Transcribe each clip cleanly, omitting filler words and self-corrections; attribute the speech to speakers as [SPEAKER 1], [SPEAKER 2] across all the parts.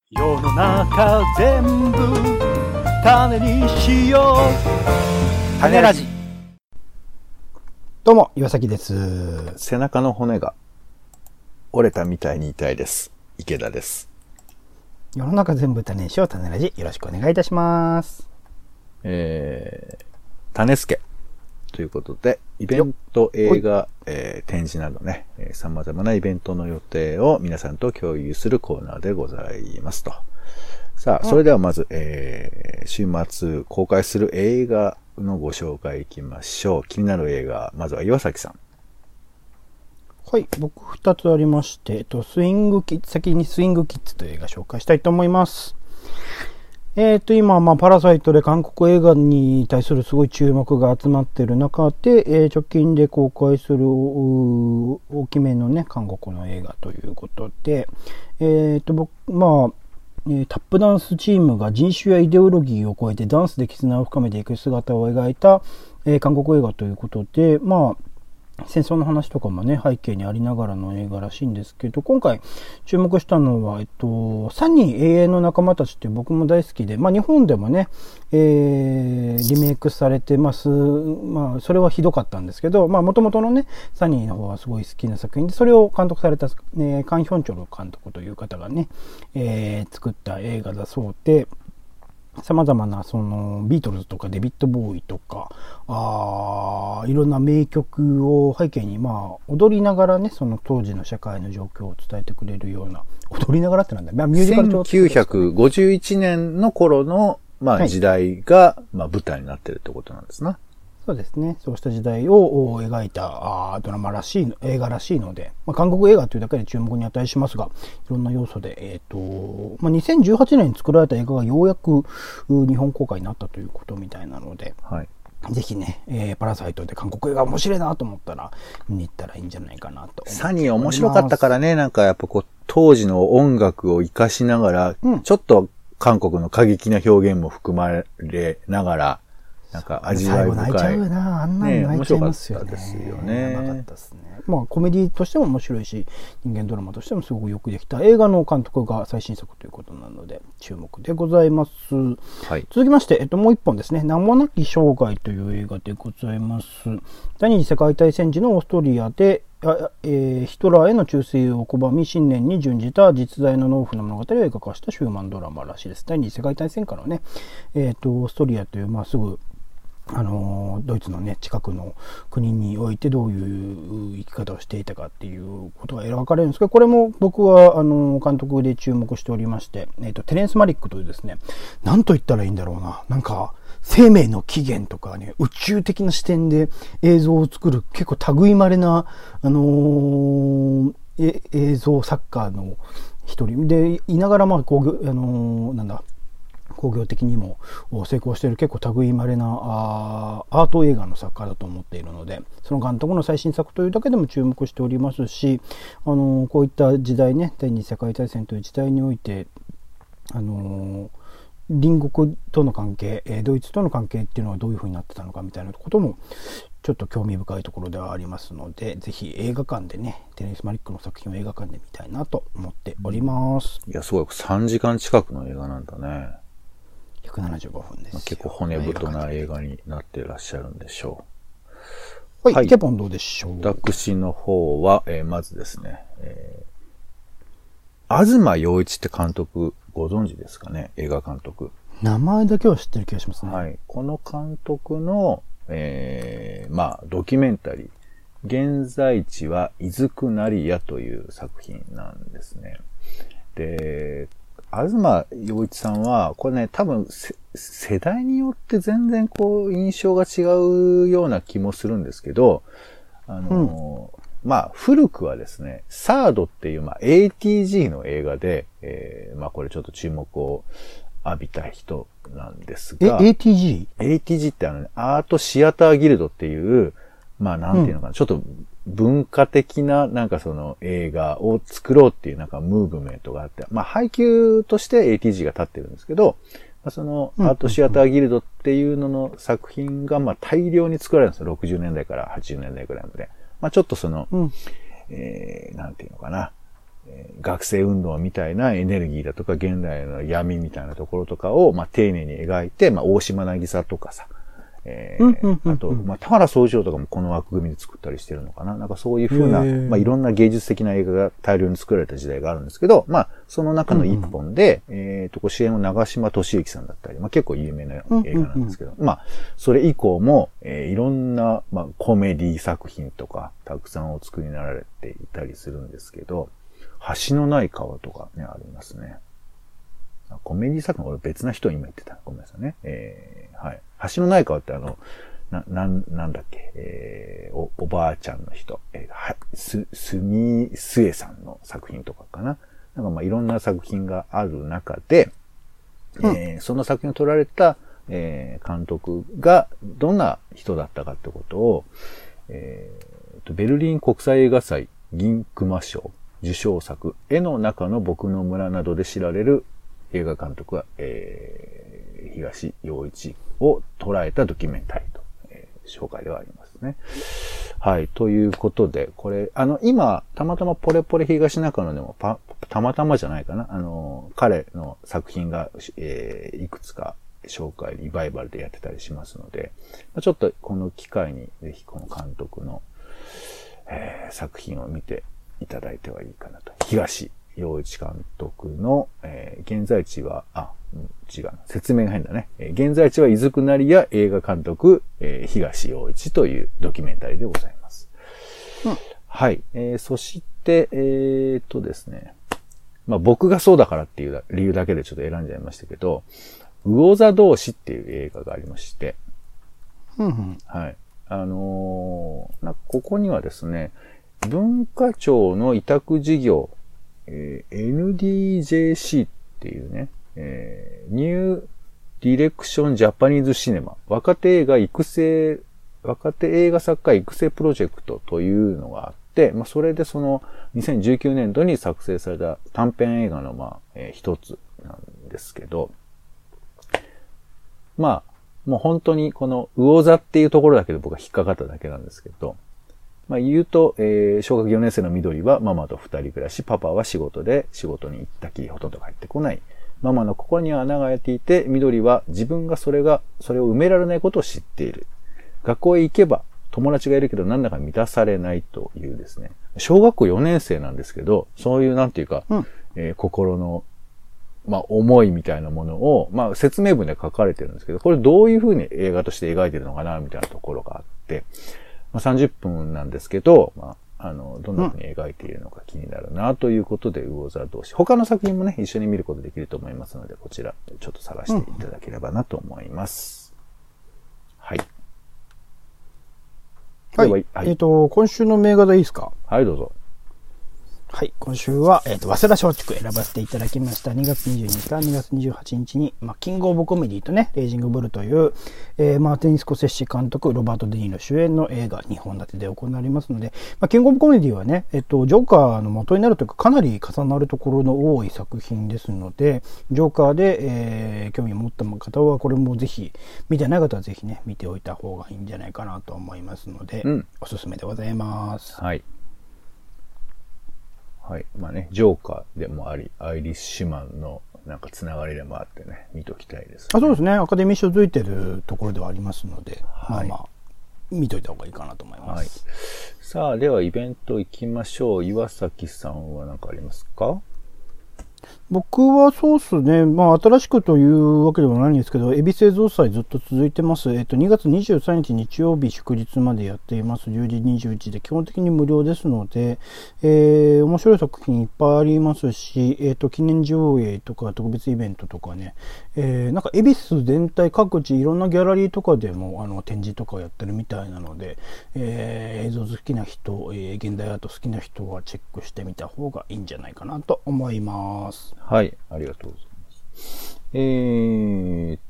[SPEAKER 1] 世の中全部種にしよう。種ラジ。
[SPEAKER 2] どうも岩崎です。
[SPEAKER 3] 背中の骨が折れたみたいに痛いです。池田です。
[SPEAKER 2] 世の中全部種にしよう。種ラジ、よろしくお願いいたします。
[SPEAKER 3] 種助ということで、イベント、映画、展示などね、様々なイベントの予定を皆さんと共有するコーナーでございますと。さあ、それではまず、週末公開する映画のご紹介いきましょう。気になる映画、まずは岩崎さん。
[SPEAKER 2] はい、僕2つありまして、先にスイングキッズという映画紹介したいと思います。今、パラサイトで韓国映画に対するすごい注目が集まっている中で、直近で公開する大きめのね、韓国の映画ということで、タップダンスチームが人種やイデオロギーを超えてダンスで絆を深めていく姿を描いた、韓国映画ということで、戦争の話とかもね、背景にありながらの映画らしいんですけど、今回注目したのは、サニー永遠の仲間たちって僕も大好きで、日本でもね、リメイクされてます。それはひどかったんですけど、元々のね、サニーの方はすごい好きな作品で、それを監督された、カン・ヒョンチョル監督という方がね、作った映画だそうで、様々なそのビートルズとかデビッド・ボーイとかいろんな名曲を背景に踊りながらね、その当時の社会の状況を伝えてくれるような、踊りながらってなんだ、ミュージカル調、
[SPEAKER 3] 1951年の頃の時代が舞台になってるってことなんですね。
[SPEAKER 2] そうですね。そうした時代を描いたドラマらしい、映画らしいので、韓国映画というだけで注目に値しますが、いろんな要素で、2018年に作られた映画がようやく日本公開になったということみたいなので、
[SPEAKER 3] はい、
[SPEAKER 2] ぜひね、パラサイトで韓国映画面白いなと思ったら見に行ったらいいんじゃないかなと思います。
[SPEAKER 3] サニー面白かったからね、やっぱ当時の音楽を活かしながら、ちょっと韓国の過激な表現も含まれながら、味わい深い。
[SPEAKER 2] 最後泣いちゃうな。あんなの泣いちゃいますよね。
[SPEAKER 3] 面白かったですよね。
[SPEAKER 2] なかったですね。コメディとしても面白いし、人間ドラマとしてもすごくよくできた映画の監督が最新作ということなので、注目でございます。はい、続きまして、もう一本ですね。名もなき生涯という映画でございます。第二次世界大戦時のオーストリアで、ヒトラーへの忠誠を拒み信念に準じた実在の農夫の物語を描かしたヒューマンドラマらしいです。第二次世界大戦からね、オーストリアというすぐドイツのね、近くの国においてどういう生き方をしていたかっていうことが描かれるんですけど、これも僕は監督で注目しておりまして、テレンス・マリックというですね、なんと言ったらいいんだろうな、生命の起源とかね、宇宙的な視点で映像を作る結構類まれな、映像作家の一人でいながら工業的にも成功している結構類まれなアート映画の作家だと思っているので、その監督の最新作というだけでも注目しておりますし、こういった時代ね、第二次世界大戦という時代において隣国との関係、ドイツとの関係っていうのはどういう風になってたのかみたいなこともちょっと興味深いところではありますので、ぜひ映画館でね、テレンス・マリックの作品を映画館で見たいなと思っております。
[SPEAKER 3] いや、すごい3時間近くの映画なんだね。
[SPEAKER 2] 175分です。
[SPEAKER 3] 結構骨太な映画になっていらっしゃるんでしょ
[SPEAKER 2] う。はい、ケポンどうでしょう。
[SPEAKER 3] 私の方は、まずですね、東洋一って監督ご存知ですかね、映画監督。
[SPEAKER 2] 名前だけは知ってる気がしますね。
[SPEAKER 3] はい。この監督の、ドキュメンタリー、現在地は伊豆くなりやという作品なんですね。で、東洋一さんは、これね、多分世代によって全然印象が違うような気もするんですけど、古くはですね、サードっていう、ATG の映画で、これちょっと注目を浴びた人なんですが、ATG ってアートシアターギルドっていう、なんていうのかな、ちょっと文化的なその映画を作ろうっていうムーブメントがあって、配給として ATG が立ってるんですけど、そのアートシアターギルドっていうのの作品が大量に作られるんですよ。60年代から80年代ぐらいまで。ちょっとなんていうのかな、 学生運動みたいなエネルギーだとか、現代の闇みたいなところとかを、丁寧に描いて、大島渚とかさ、あと、田原総一郎とかもこの枠組みで作ったりしてるのかな。なんかそういう風な、いろんな芸術的な映画が大量に作られた時代があるんですけど、その中の一本で、主演を長嶋俊之さんだったり、結構有名な映画なんですけど、それ以降も、いろんな、コメディ作品とか、たくさんお作りになられていたりするんですけど、橋のない川とかね、ありますね。コメディ作品、俺別な人今言ってた。ごめんなさいね。はい。橋のない川ってなんだっけ、おばあちゃんの人、すみすえさんの作品とかかな。なんかいろんな作品がある中で、その作品を撮られた、監督がどんな人だったかってことを、ベルリン国際映画祭銀熊賞受賞作、絵の中の僕の村などで知られる映画監督は、東洋一を捉えたドキュメンタリーと、紹介ではありますね。はい。ということで、これ、今、たまたまポレポレ東中野でもたまたまじゃないかな。彼の作品が、いくつか紹介、リバイバルでやってたりしますので、ちょっとこの機会にぜひこの監督の、作品を見ていただいてはいいかなと。東洋一監督の、現在地は、違う。説明が変だね。現在地は伊豆くなりや映画監督、東洋一というドキュメンタリーでございます。はい。そして、ですね。僕がそうだからっていう理由だけでちょっと選んじゃいましたけど、魚座同士っていう映画がありまして、はい。ここにはですね、文化庁の委託事業、NDJC っていうね、ニューディレクションジャパニーズシネマ、若手映画作家育成プロジェクトというのがあって、それでその2019年度に作成された短編映画の一つなんですけど、もう本当にこの魚座っていうところだけで僕は引っかかっただけなんですけど、言うと、小学4年生の緑はママと二人暮らし、パパは仕事で仕事に行ったきりほとんど帰ってこない。ママの心には穴が開いていて、緑は自分がそれを埋められないことを知っている。学校へ行けば友達がいるけどなんだか満たされないというですね。小学校4年生なんですけど、そういうなんていうか、心の思いみたいなものを、説明文で書かれてるんですけど、これどういうふうに映画として描いてるのかな、みたいなところがあって、30分なんですけど、どんなふうに描いているのか気になるな、ということで、魚座同士。他の作品もね、一緒に見ることできると思いますので、こちら、ちょっと探していただければなと思います。はい。
[SPEAKER 2] はい。今週の名画でいいですか？
[SPEAKER 3] はい、どうぞ。
[SPEAKER 2] はい。今週は、早稲田松竹選ばせていただきました。2月22日から2月28日に、キングオブコメディとね、レイジングブルという、マーティン・スコセッシ監督、ロバート・デ・ニーロ主演の映画2本立てで行われますので、キングオブコメディはね、ジョーカーの元になるというか、かなり重なるところの多い作品ですので、ジョーカーで、興味を持った方は、これもぜひ、見てない方はぜひね、見ておいた方がいいんじゃないかなと思いますので、おすすめでございます。
[SPEAKER 3] はい。はい。ジョーカーでもあり、アイリッシュマンのなんかつながりでもあってね、見ときたいですね。
[SPEAKER 2] そうですね。アカデミー賞づいてるところではありますので、見といた方がいいかなと思います。はい。
[SPEAKER 3] さあ、ではイベント行きましょう。岩崎さんは何かありますか？
[SPEAKER 2] 僕はそうっすね。新しくというわけではないんですけど、エビ製造祭ずっと続いてます。2月23日日曜日祝日までやっています。10時21時で基本的に無料ですので、面白い作品いっぱいありますし、記念上映とか特別イベントとかね、なんか恵比寿全体各地いろんなギャラリーとかでも展示とかやってるみたいなので、映像好きな人、現代アート好きな人はチェックしてみた方がいいんじゃないかなと思います。
[SPEAKER 3] はい、ありがとうございます。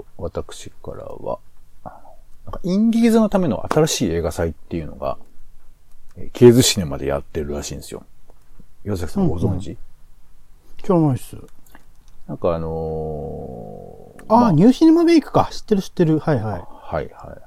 [SPEAKER 3] 私からは、なんかインディーズのための新しい映画祭っていうのが、ケーズシネマでやってるらしいんですよ。岩崎さんご存知？
[SPEAKER 2] 知らないっす。
[SPEAKER 3] なんか
[SPEAKER 2] ニューシネマウェイクか。知ってる。はいはい。
[SPEAKER 3] はいはい。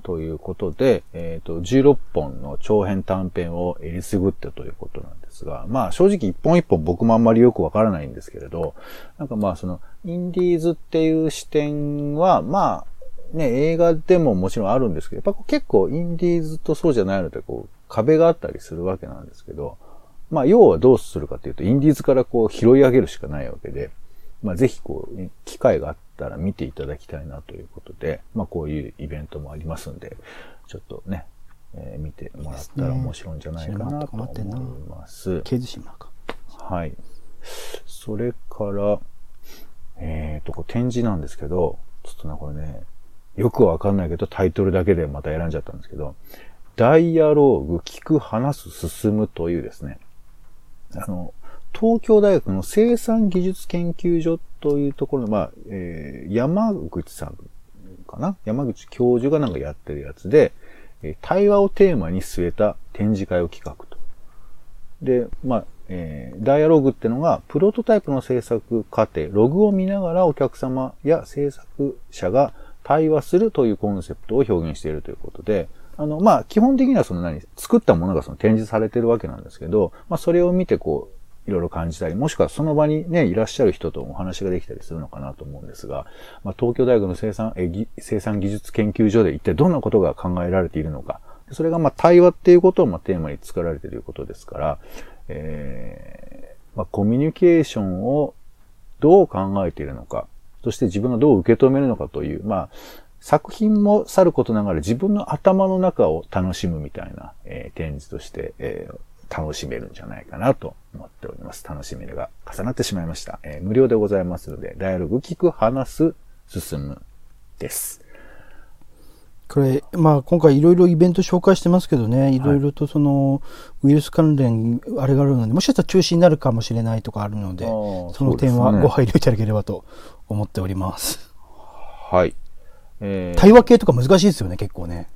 [SPEAKER 3] ということで、16本の長編短編をえりすぐってということなんですが、まあ正直一本一本僕もあんまりよくわからないんですけれど、なんかまあそのインディーズっていう視点は、まあね、映画でももちろんあるんですけど、やっぱ結構インディーズとそうじゃないのでこう壁があったりするわけなんですけど、まあ要はどうするかというと、インディーズからこう拾い上げるしかないわけで、まあぜひこう、機会があったら見ていただきたいなということで、まあこういうイベントもありますんで、ちょっとね、見てもらったら面白いんじゃないかなと思います。
[SPEAKER 2] ケーズシマか。
[SPEAKER 3] はい。それから、展示なんですけど、ちょっとね、これね、よくわかんないけどタイトルだけでまた選んじゃったんですけど、ダイアローグ、聞く、話す、進むというですね、東京大学の生産技術研究所というところの、まあ、山口さんかな？山口教授がなんかやってるやつで、対話をテーマに据えた展示会を企画と。で、まあ、ダイアログってのが、プロトタイプの制作過程、ログを見ながらお客様や制作者が対話するというコンセプトを表現しているということで、まあ、基本的には作ったものが展示されてるわけなんですけど、まあ、それを見てこう、いろいろ感じたり、もしくはその場にね、いらっしゃる人とお話ができたりするのかなと思うんですが、まあ、東京大学の生産技術研究所で一体どんなことが考えられているのか、それがまあ、対話っていうことをまあテーマに作られていることですから、まあ、コミュニケーションをどう考えているのか、そして自分がどう受け止めるのかという、まあ、作品もさることながら自分の頭の中を楽しむみたいな、展示として、楽しめるんじゃないかなと思っております。楽しみが重なってしまいました。無料でございますので、ダイアログ聞く、話す、進むです。
[SPEAKER 2] これ、まあ今回いろいろイベント紹介してますけどね、いろいろとウイルス関連あれがあるので、もしかしたら中止になるかもしれないとかあるので、その点はご配慮いただければと思っております。
[SPEAKER 3] はい。
[SPEAKER 2] 対話系とか難しいですよね、結構ね。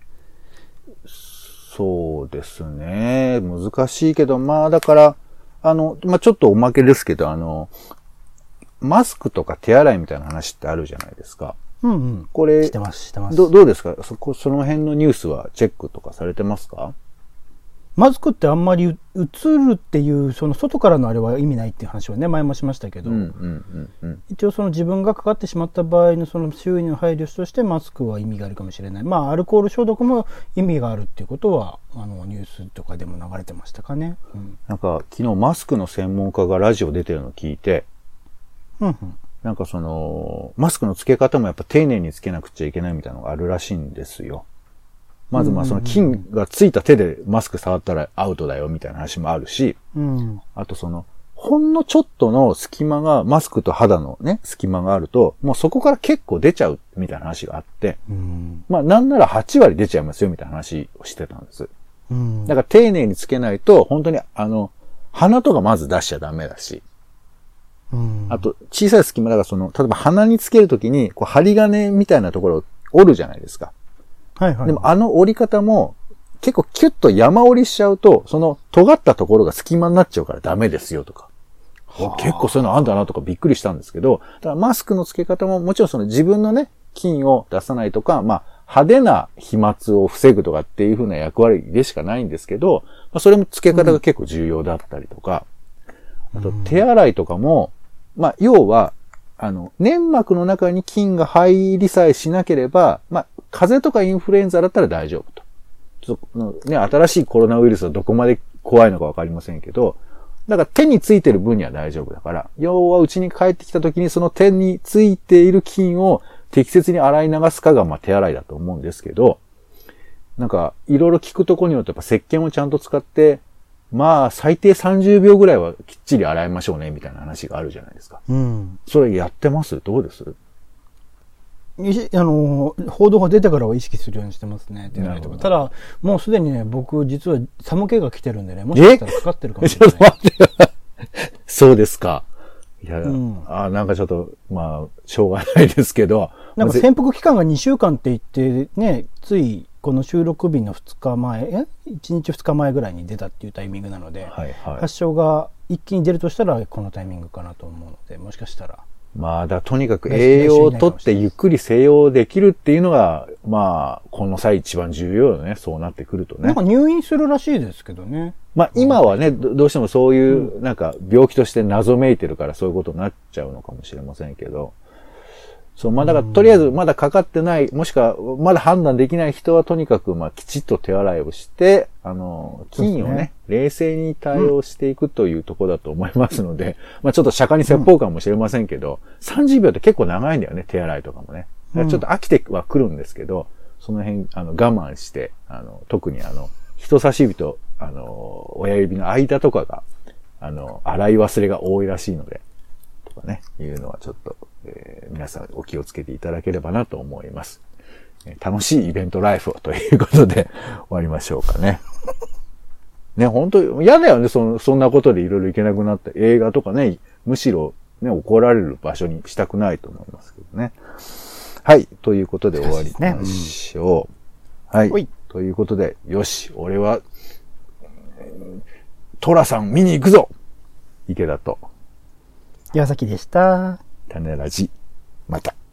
[SPEAKER 3] そうですね。難しいけど、まあだから、まあちょっとおまけですけど、マスクとか手洗いみたいな話ってあるじゃないですか。
[SPEAKER 2] うんうん。
[SPEAKER 3] これ、
[SPEAKER 2] してます。
[SPEAKER 3] どうですか？その辺のニュースはチェックとかされてますか？
[SPEAKER 2] マスクってあんまり映るっていう、外からのあれは意味ないっていう話はね、前もしましたけど、一応自分がかかってしまった場合の周囲の配慮としてマスクは意味があるかもしれない。まあ、アルコール消毒も意味があるっていうことは、ニュースとかでも流れてましたかね。うん、
[SPEAKER 3] なんか、昨日マスクの専門家がラジオ出てるのを聞いて、なんかマスクの付け方もやっぱ丁寧に付けなくちゃいけないみたいなのがあるらしいんですよ。まず菌がついた手でマスク触ったらアウトだよみたいな話もあるし、あとほんのちょっとの隙間が、マスクと肌のね、隙間があると、もうそこから結構出ちゃうみたいな話があって、まあなんなら8割出ちゃいますよみたいな話をしてたんです。だから丁寧につけないと、本当に鼻とかまず出しちゃダメだし、あと小さい隙間だから例えば鼻につけるときに、こう針金みたいなところを折るじゃないですか。でも折り方も結構キュッと山折りしちゃうと、尖ったところが隙間になっちゃうからダメですよとか。結構そういうのあんだなとかびっくりしたんですけど、だからマスクの付け方ももちろん自分のね、菌を出さないとか、まあ派手な飛沫を防ぐとかっていう風な役割でしかないんですけど、まあ、それも付け方が結構重要だったりとか、あと手洗いとかも、まあ要は、粘膜の中に菌が入りさえしなければ、まあ、風邪とかインフルエンザだったら大丈夫と。ちょっとね、新しいコロナウイルスはどこまで怖いのかわかりませんけど、だから手についてる分には大丈夫だから、要は家に帰ってきた時にその手についている菌を適切に洗い流すかがまあ手洗いだと思うんですけど、なんかいろいろ聞くところによってやっぱ石鹸をちゃんと使って、まあ最低30秒ぐらいはきっちり洗いましょうねみたいな話があるじゃないですか。それやってます？どうです？
[SPEAKER 2] 報道が出てからは意識するようにしてますね。ただ、もうすでにね、僕実は寒気が来てるんでね、もしかしたらかかってるかもしれない。ちょっと待って
[SPEAKER 3] そうですか。いや、なんかちょっと、まあ、しょうがないですけど。
[SPEAKER 2] なんか潜伏期間が2週間って言ってね、ついこの収録日の2日前、1日2日前ぐらいに出たっていうタイミングなので、発症が一気に出るとしたらこのタイミングかなと思うので、もしかしたら
[SPEAKER 3] まあ、とにかく栄養をとってゆっくり静養できるっていうのが、まあ、この際一番重要よね。そうなってくるとね。
[SPEAKER 2] なんか入院するらしいですけどね。
[SPEAKER 3] まあ、今はね、どうしてもそういう、なんか、病気として謎めいてるからそういうことになっちゃうのかもしれませんけど。そう、まあ、だから、とりあえず、まだかかってない、もしくは、まだ判断できない人は、とにかく、まあ、きちっと手洗いをして、菌をね、冷静に対応していくというところだと思いますので、まあ、ちょっと釈迦に説法かもしれませんけど、30秒って結構長いんだよね、手洗いとかもね。ちょっと飽きてはくるんですけど、その辺、我慢して、特に人差し指と、親指の間とかが、洗い忘れが多いらしいので、とかね、いうのはちょっと、皆さんお気をつけていただければなと思います。楽しいイベントライフをということで終わりましょうかね。ね、本当嫌だよね、そんなことでいろいろ行けなくなって映画とかね、むしろね、怒られる場所にしたくないと思いますけどね。はい、ということで終わりましょう。はい、ということで、よし、俺は、トラさん見に行くぞ池田と。
[SPEAKER 2] 岩崎でした。
[SPEAKER 3] 種ラジ、また。